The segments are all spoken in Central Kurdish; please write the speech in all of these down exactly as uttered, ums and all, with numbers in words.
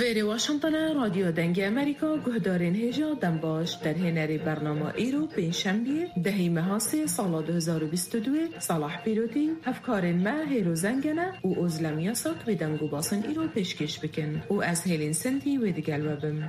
لێرێ واشنطنە رادیۆ دەنگی ئەمریکا گوهدارên هێژا دەمباش دەرهێنەری بەرنامە ئیرۆ پێنجشەمبیە دەهەی مەهاسێ ساڵا دو هزار و بیست و دو سەلاح پیرۆتی هەفکارên me hêro zengene û ozlemiya sat wê deng û basên îro pêşkêş bikin û ez hêlên sentî wê digel we bim.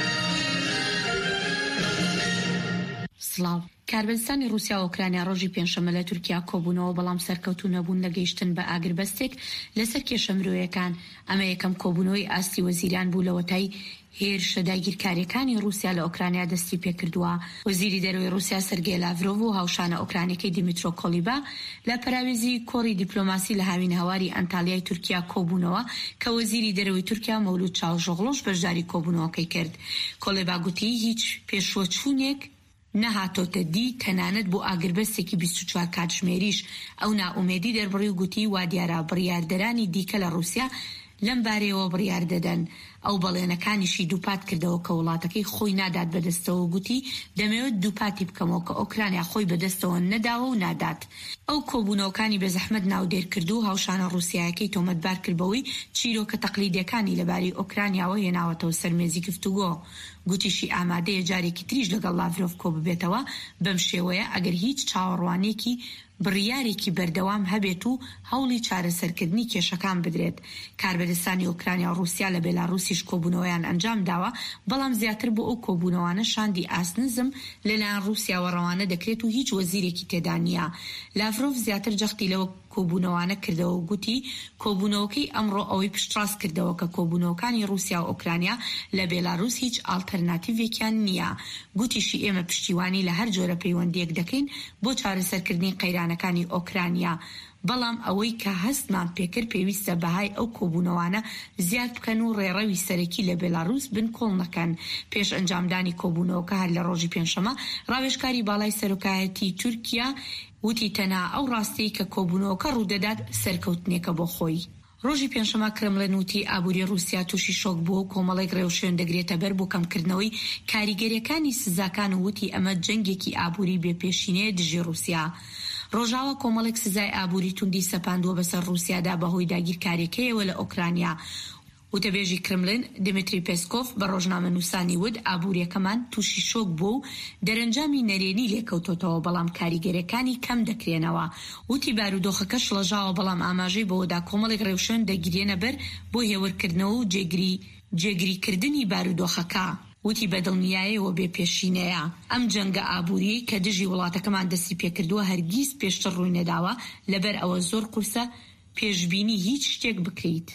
سلااو کاربستانی رووسیا و ئۆکرانیا ڕۆژی پێنجشەممە لە تورکیا کۆبوونەوە بەڵام سەرکەوتوو نەبوون لەگەیشتن بە ئاگربەستێک لەسەر کێشە مرۆیەکان. ئەمە یەکەم کۆبوونەوەی ئاستی وەزیران بوو لەوەتای هێرشە داگیرکاریەکانی رووسیا لە ئۆکرانیا دەستی پێکردووە. وەزیری دەرەوەی رووسیا سەرگێی لاڤرۆڤ و هاوشانە ئۆکرانیەکەی دیمیترۆ کۆلیبا لە پەراوێزی کۆڕی دیپلۆماسی لە هاوین هەواری ئەنتالیای تورکیا کۆبوونەوە کە وەزیری دەرەوەی تورکیا مەولود چاوژۆغلۆش بەشداری کۆبوونەوەکەی کرد. کۆلیبا گوتی هیچ پێشوەچوونێک نەهاتۆتە دی تەنانەت بۆ ئاگربەستێکی بیست و چوار کاتژمێریش. ئەو نائومێدی دەربڕی و گوتی وا دیارە بڕیاردەرانی دیکە لە رووسیا لەم بارەیەوە بڕیار دەدەن. ئەو بەڵێنەکانیشی دووپات کردەوە کە وڵاتەکەی خۆی نادات بەدەستەوە گوتی دەمەوێت دووپاتی بکەمەوە کە ئۆکرانیا خۆی بەدەستەوە نەداوە و نادات. ئەو کۆبوونەوەکانی بە زەحمەت ناودێر کردو و هاوشانە رووسیایەکەی تۆمەتبار کردبەوەی چیرۆکە تەقلیدیەکانی لەبارەی ئۆکرانیاوە هێناوەتەوە سەرمێزی گفتوگۆ. گوتیشی ئامادەیە جارێکی تریش لەگەڵ لاڤرۆڤ کۆ ببێتەوە. بەم شێوەیە ئەگەر هیچ چاوەڕوانێکی بڕیارێکی بەردەوام هەبێت و هەوڵی چارەسەرکردنی کێشەکان بدرێت. کاربەدەستانی ئۆکرانیا و رووسیا لە بێلاڕووسیش کۆبوونەوەیان ئەنجام داوە، بەڵام زیاتر بۆ ئەو کۆبوونەوانە شاندی ئاسنزم لەلایەن رووسیاوە ڕەوانە دەکرێت و هیچ وەزیرێکی تێدا نییە. لاڤرۆڤ زیاتر جەختی لەوە کۆبوونەوانە کردەوە و گوتی کۆبوونەوەکەی ئەمڕۆ ئەوەی پشتڕاست کردەوە کە کۆبوونەوەکانی رووسیا و ئۆکرانیا لە بێلاڕووس هیچ ئالتەرناتیڤێکیان نییە. گوتیشی ئێمە پشتیوانی لە هەر جۆرە پەیوەندیەک دەکەین بۆ چارەسەرکردنی قەیرانەکانی ئۆکرانیا، بەڵام ئەوەی کە هەستمان پێکرد پێویستە بەهای ئەو کۆبوونەوانە زیاد بکەن و ڕێڕەوی سەرەکی لە بێلاڕووس بنکۆڵ نەکەن. پێش ئەنجامدانی کۆبوونەوەکە هەر لە ڕۆژی پێنجشەممە ڕاوێژکاری باڵای سەرۆکایەتی تورکیا وتی تەنها ئەو ڕاستەی کە کۆبوونەوەکە ڕوودەدات سەرکەوتنێکە بۆ خۆی. ڕۆژی پێنجشەممە کرملن وتی ئابووری رووسیا تووشی شۆک بووە و کۆمەڵێک ڕێوشێن دەگرێتە بەر بۆ کەمکردنەوەی کاریگەریەکانی سزاکان و وتی ئەمە جەنگێکی ئابووری بێپێشینەیە دژی رووسیا. ڕۆژاوە کۆمەڵێک سزای ئابووری توندی سەپاندووە بەسەر رووسیادا بەهۆی داگیرکاریەکەیەوە لە ئۆکرانیا. وتەبێژی کرملن دمیتری پێسکۆف بە ڕۆژنامە نووسانی ود ئابووریەکەمان تووشی شۆک بوو و دەرەنجامی نەرێنی لێکەوتۆتەوە، بەڵام کاریگەریەکانی کەم دەکرێنەوە. وتی بارودۆخەکە شڵەژاوە، بەڵام ئاماژەی بەوەدا کۆمەڵێک ڕێوشێن دەگیرێنە بەر بۆ هێورکردنەوە و جێگری جێگریکردنی بارودۆخەکە. وتی بەدڵنیاییەوە بێپێشینەیە ئەم جەنگە ئابووری کە دژی وڵاتەکەمان دەستی پێکردووە هەرگیز پێشتر ڕووی نەداوە، لەبەر ئەوە زۆر قورسە پێشبینی هیچ شتێک بکەیت.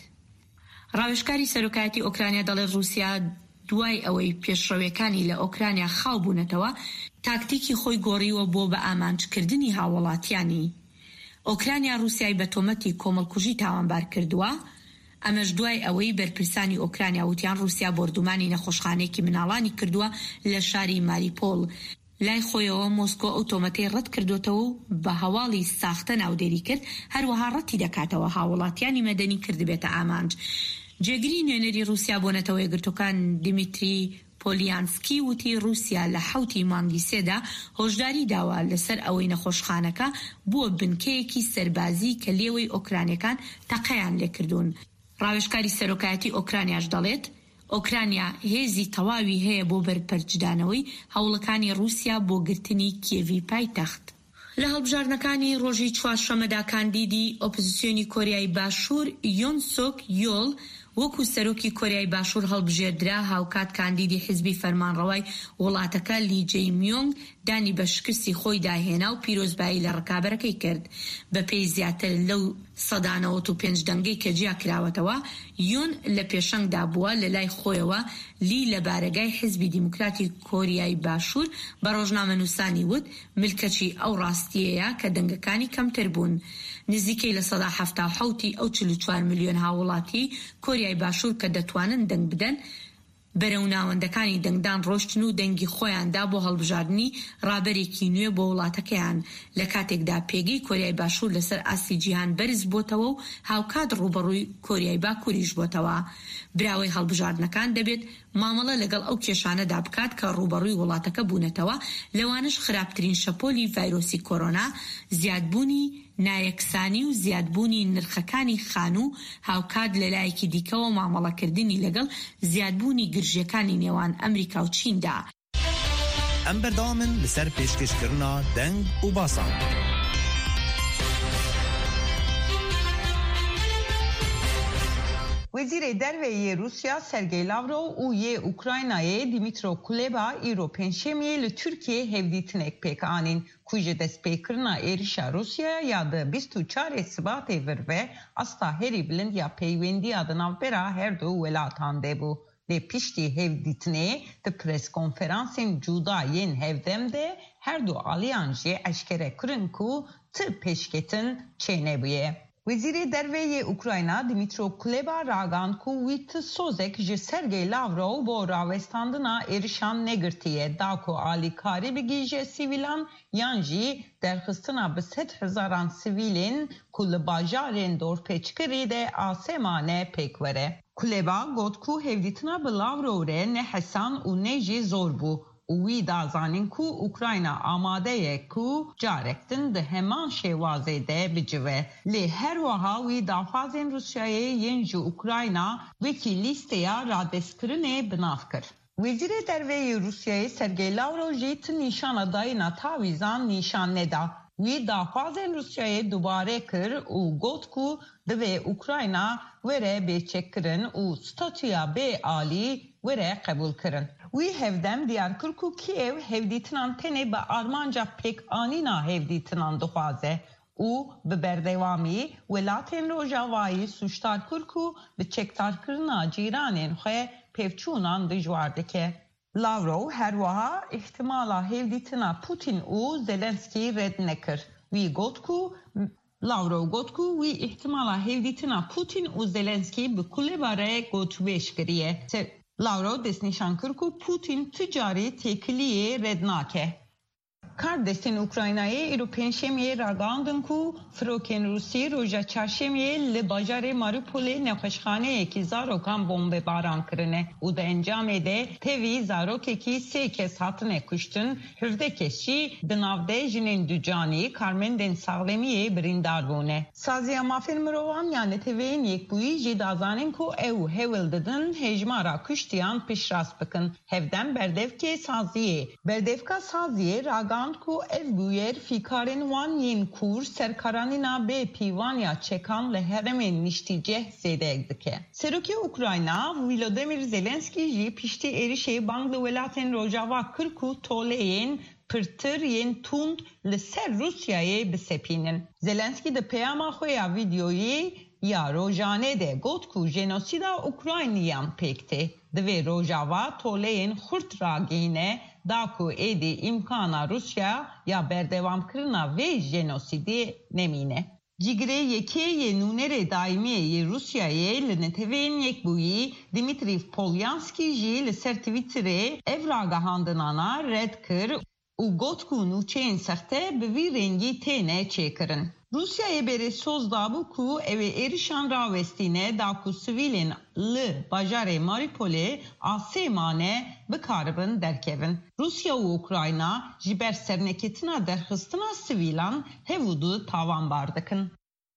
ڕاوێژکاری سەرۆکایەتی ئۆکرانیا دەڵێت رووسیا دوای ئەوەی پێشڕەویەکانی لە ئۆکرانیا خاو بوونەتەوە تاکتیکی خۆی گۆڕیوە بۆ بە ئامانجکردنی هاوڵاتیانی. ئۆکرانیا رووسیای بە تۆمەتی کۆمەڵکوژی تاوانبار کردووە. ئەمەش دوای ئەوەی بەرپرسانی ئۆکرانیا وتیان رووسیا بردومانی نەخۆشخانەیەکی مناڵانی کردووە لە شاری ماریپۆل. لای خۆیەوە مۆسکۆ ئەو تۆمەتەی ڕەت کردوتەوە و بە هەواڵی ساختە ناودێری کرد، هەروەها ڕەتی دەکاتەوە هاوڵاتیانی مەدەنی کردبێتە ئامانج. جێگری نوێنەری رووسیا بۆ نەتەوە یەکگرتوەکان دیمیتری پۆلیانسکی وتی رووسیا لە حوتی مانگی سێدا هۆشداری داوە لەسەر ئەوەی نەخۆشخانەکە بووە بنکەیەکی سەربازی کە لێوەی ئۆکرانیەکان تەقەیان لێکردوون. ڕاوێژکاری سەرۆکایەتی ئۆکرانیاش دەڵێت ئۆکرانیا هێزی تەواوی هەیە بۆ بەرپەرجدانەوەی هەوڵەکانی رووسیا بۆ گرتنی کیێڤی پایتەخت. لە هەڵبژاردنەکانی ڕۆژی چوارشەممەدا کاندیدی ئۆپۆزیسیۆنی کۆریای باشوور یۆن سۆک یۆڵ وەکو سەرۆکی کۆریای باشوور هەڵبژێردرا. هاوکات کاندیدی حیزبی فەرمانڕەوای وڵاتەکە لی جێی میۆنگ دانی بە شکستی خۆی داهێنا و پیرۆزبایی لە ڕکابەرەکەی کرد. بە پێی زیاتر لەو سەدانەوەت و پێنج دەنگەی کە جیا کراوەتەوە یۆن لە پێشەنگدا بووە. لە لای خۆیەوە لی لە بارگای حیزبی دیموکراتی کۆریای باشوور بە ڕۆژنامە نووسانی وت ملکەچی ئەو ڕاستیەیە کە دەنگەکانی کەمتر بوون. نزیکەی لە سەدا هەفتا و حەوتی ئەو چل و چوار ملیۆن هاوڵاتی کۆریای باشوور کە دەتوانن دەنگ بدەن بەرەو ناوەندەکانی دەنگدان ڕۆشتن و دەنگی خۆیاندا بۆ هەڵبژاردننی ڕابەرێکی نوێ بۆ وڵاتەکەیان. لە کاتێکدا پێگەی کۆریای باشوور لەسەر ئاستی جیهان بەرز بۆتەوە و هاوکات ڕوبەڕووی کۆریای باکووریش بۆتەوە. براوەی هەڵبژاردنەکان دەبێت مامەڵە لەگەڵ ئەو کێشانەدا بکات کە ڕوبەڕووی وڵاتەکە بوونەتەوە، لەوانش خراپترین شەپۆلی ڤایرۆسی کۆرۆنا، زیادبوونی نایەکسانی و زیادبوونی نرخەکانی خان و هاوکات لەلایەکی دیکەوە مامەڵەکردنی لەگەڵ زیادبوونی گرژەکانی نێوان ئەمریکا و چیندا. ئەم بەردەوامن لەسەر پێشکەشکردنا دەنگ و باسان. وزیر درویه روسیا سرگی لاورو و یه اوکراینای دیمیترو کولبا ایرو پنجشنبه ل ترکیه هفدیتنک پک آنین کوچه دست پیکرنا ایرشا روسیا یا د بیست و چهار سبات ورو استا هری بلند یا پیوندی adına برا هر دو ولاتان دبو. Le pişti hevditne de pres konferansın cuda yen hevdemde her du alyanji eşkere kırın ku tı peşketin çenebuye. Veziri derveye Ukrayna Dimitro Kuleba ragan ku vit sozek ji Sergey Lavrov bo ravestandına erişan negirtiye da ku ali kari bigije sivilan yanji derxistına bi set hezaran sivilin ku li bajarên dorpêçkirî de asemane pêk vere. Kuleba got ku hevdîtina bi Lavrov re ne hesan û ne jî zor bû. Wî da zanin ku Ukrayna amade ye ku carektin di heman şêwazê de bicive. Lê her wiha wî daxwazên Rusyayê yên ji Ukrayna wekî lîsteya radestkirinê binav kir. Wezîrê derveyê Rusyayê Sergey Lavrov jî ti nîşana dayîna tavîzan nîşan neda. Wî daxwazên Rusyayê dubare kir û got ku divê Ukrayna were bêçekkirin û statûya bê alî were qebûl kirin. Wî hevdem diyar kir ku Kiev hevdîtinan tenê bi armanca pêk anîna hevdîtinan dixwaze û bi berdewamî welatên Rojavayê sûcdar kir ku bi çekdarkirina cîranên xwe pevçûnan dijwar dike. Lavrov her wiha ihtimala hevdîtina Putin û Zelenskî red nekir. Wî got ku Lavrov got ku wî ihtimala hevdîtina Putin û Zelenskî bi Kuleba re gotûbêj kiriye. Lavrov destnîşan kir ku Putin ticarî têkiliyê red nake. Kardeşin Ukraynayê îro pênşemiyê ragandin ku firokên Rûsî roja çarşemiyê li bajarê Mariupolê nexweşxaneyekî zarokan bombebaran kirine û di encamê de tevî zarokekî sê kes hatine kuştin, hevdeh kes jî di navde jinên ducanî karmendên saxlemiyê birîndar bûne. Saziya mafên mirovan ya neteweyên yekbûyî jî dazanin ku ew hewil didin hejmara kuştiyan pişrast bikin. Hevdem berdevkê saziyê. Berdevka saziyê ragan ku ev bûyer fîkarên wan yên kûr serkaranîna bê pîvaniya çekan li heremên niştîceh zêdeyek dike. Serokê Ukrayna Volodymyr Zelenskî jî piştî êrişê bang li welatên Rojava kir ku toleyên pirtir yên tund li ser Rusyayê bisepînin. Zelenskî di peyama xwe ya vîdyoyê ya rojanê de got ku jenosîda Ukrayniyan pêktê. Divê Rojava toleyên xurt ragihîne da ku êdî imkana Rusya ya berdewamkirina vê jenosîdê nemîne. Cigirê yekê yê nûnerê daimiyê yê Rusyayê li netewên yekbûyî Dimitrî Polyanskî jî li ser Twitterê ev ragahandinana red kir û got ku nûçeyên sexte bi vî rengî têne çêkirin. Rusyayê berê soz dabû ku ew ê êrişan rawestîne da ku sivîlên li bajarê Mariupolê asêmane bikaribin derkevin. Rusya û Ukrayna ji ber serneketina derxistina sivîlan hevûdû tawanbar dikin.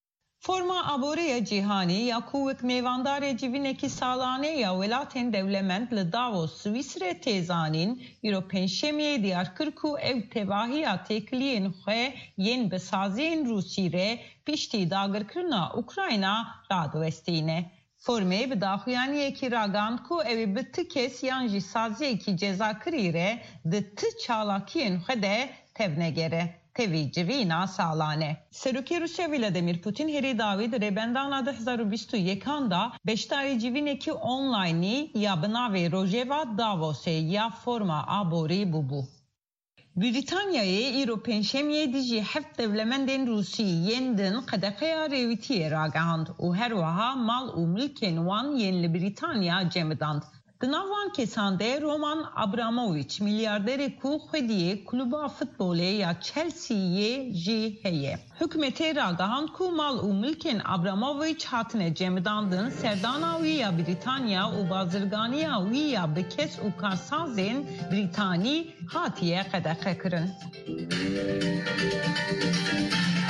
Forma aboreya cîhanî ya ku wek mêvandarê civînekî salane ya welatên dewlemend li Davos Swîsrê têzanîn îro pênşemiyê diyar kir ku ew tevahiya têkiliyên xwe yên bisaziyên Rûsî re piştî dagirkirina Ukrayna radiwestîne. Formê bi daxuyaniyekî ragand ku ew bi ti kes yan jî saziyekî cezakirî re di ti çalakiyên xwe de tevnegere. Tevî civîna salane. Serokê Rusya Vladimir Putin herî davî di rêbendana du hezar û bîst û yekan da beşdarî civînekî onlaynî ya bi navê Rojava Davosê ya forma aborî bûbû. Brîtanyayê îro pênşemiyê dijî heft dewlemendên Rûsî yên din qedexeya rêwîtiyê ragihand û her wiha mal û milkên wan yên li Brîtanya cemidand. Di nav wan kesan de Roman Abramovich milyarderê ku xwediyê kluba futbolê ya Chelsea'yê jî heye. Hükümetê ragihand ku mal û milkên Abramovich hatine cemidandin serdana wî ya Brîtanya û bazirganiya wî ya bi kes û karsazên Brîtanî hatiye qedexe kirin.